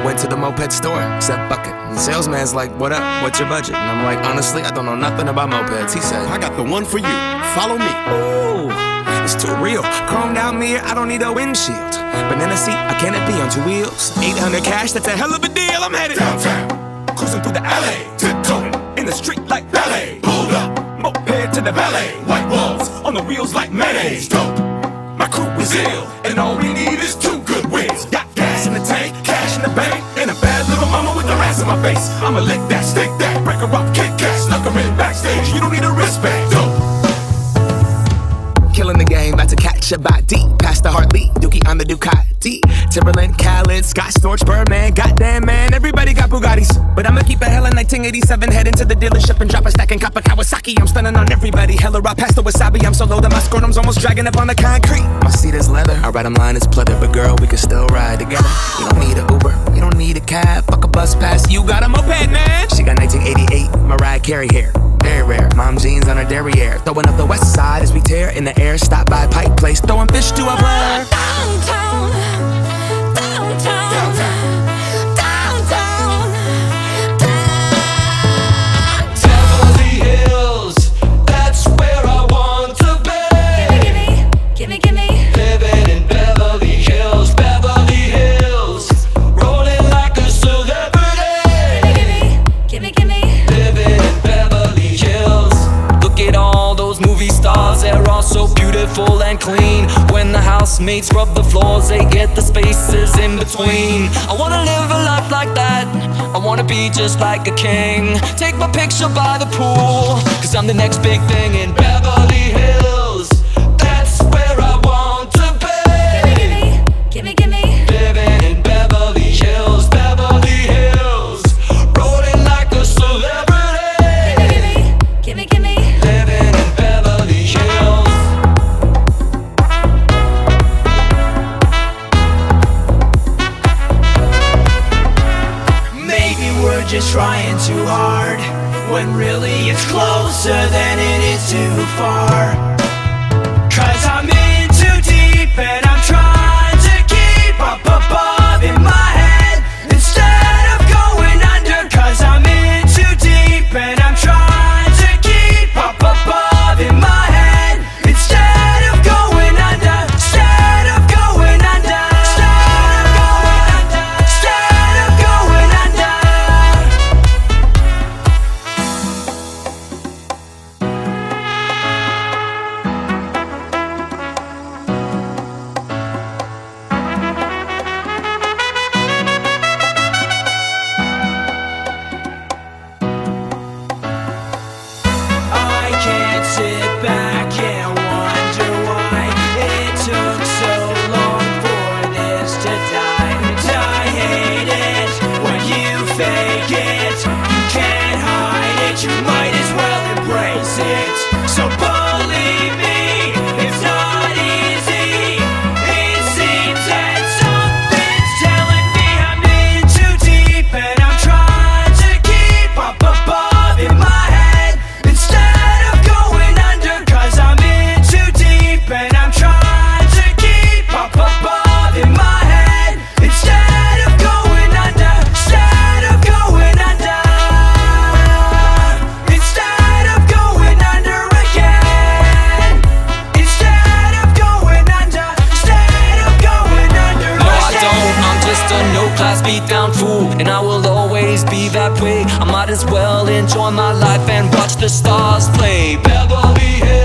Went to the moped store, said fuck it. And the salesman's like, what up, what's your budget? And I'm like, honestly, I don't know nothing about mopeds. He said, I got the one for you, follow me. ooh, it's too real. Chromed out mirror, I don't need a windshield. Banana seat, a canopy on 2 wheels. 800 cash, that's a hell of a deal. I'm headed Downtown, cruising through the alley, tiptoeing, in the street like ballet. pulled up, Moped to the valet, white walls, on the wheels like mayonnaise. dope. My crew is ill, and all we need is 2 good wheels. Got gas in the tank, cash in the bank, and a bad little mama with her ass in my face. I'ma lick that, stick that, break her up, kick that, snuck her in backstage. You don't need a wristband, dope. Killing the game, about to catch a body. Past the Hartley, Dookie on the Ducati. Timberland, Khaled, Scott Storch, Birdman. Goddamn man, everybody got Bugattis. But I'ma keep a hella 1987. Head into the dealership and drop a stack and cop a Kawasaki. I'm stunning on everybody. Hella raw past the wasabi. I'm so low that my scrotum's almost dragging up on the concrete. My seat is leather. I ride 'em line is pleather. But girl, we can still ride together. You don't need a Uber, you don't need a cab. Fuck a bus pass, you got a moped, man. She got 1988 Mariah Carey hair. Very rare, mom jeans on her derriere. Throwing up the west side as we tear in the air. Stop by Pike Place, throwing fish to a player. Downtown, downtown, downtown, downtown. Beverly Hills, that's where I want to be. Gimme. Living in Beverly Hills, Beverly Hills. Rolling like a celebrity. Gimme. Living in Beverly Hills. Look at all those movie stars, they're all so beautiful and clean. When the housemates rub the floors, they get the spaces in between. I wanna live a life like that, I wanna be just like a king. Take my picture by the pool, cause I'm the next big thing in Beverly Hills. That's where I want to be. Gimme. Living in Beverly Hills, Beverly Hills. Rolling like a celebrity. Gimme. Living in Beverly Hills. Maybe we're just trying too hard, when really it's closer than it is too far. 'Cause I'm in too deep and I'm trying to keep up above in my head instead of going under. 'Cause I'm in too deep and I'm trying to keep up above in my head instead of going under. Instead of going under. Instead of going under. Instead of going under. I can't sit back and wonder why it took so long for this to die. And I hate it when you fake it. You can't hide it, you might as well embrace it. So believe me, it's not easy. It seems that something's telling me I'm in too deep and I'm trying to keep up above in my head instead of going under. 'Cause I'm in too deep and I'm trying to keep up above in my head instead of going under. Instead of going under. Instead of going under again. Instead of going under. Instead of going under No, I again. don't, I'm just a no-class beat-down fool, and I will always be that way. I might as well enjoy my life and watch the stars play. Beverly Hills.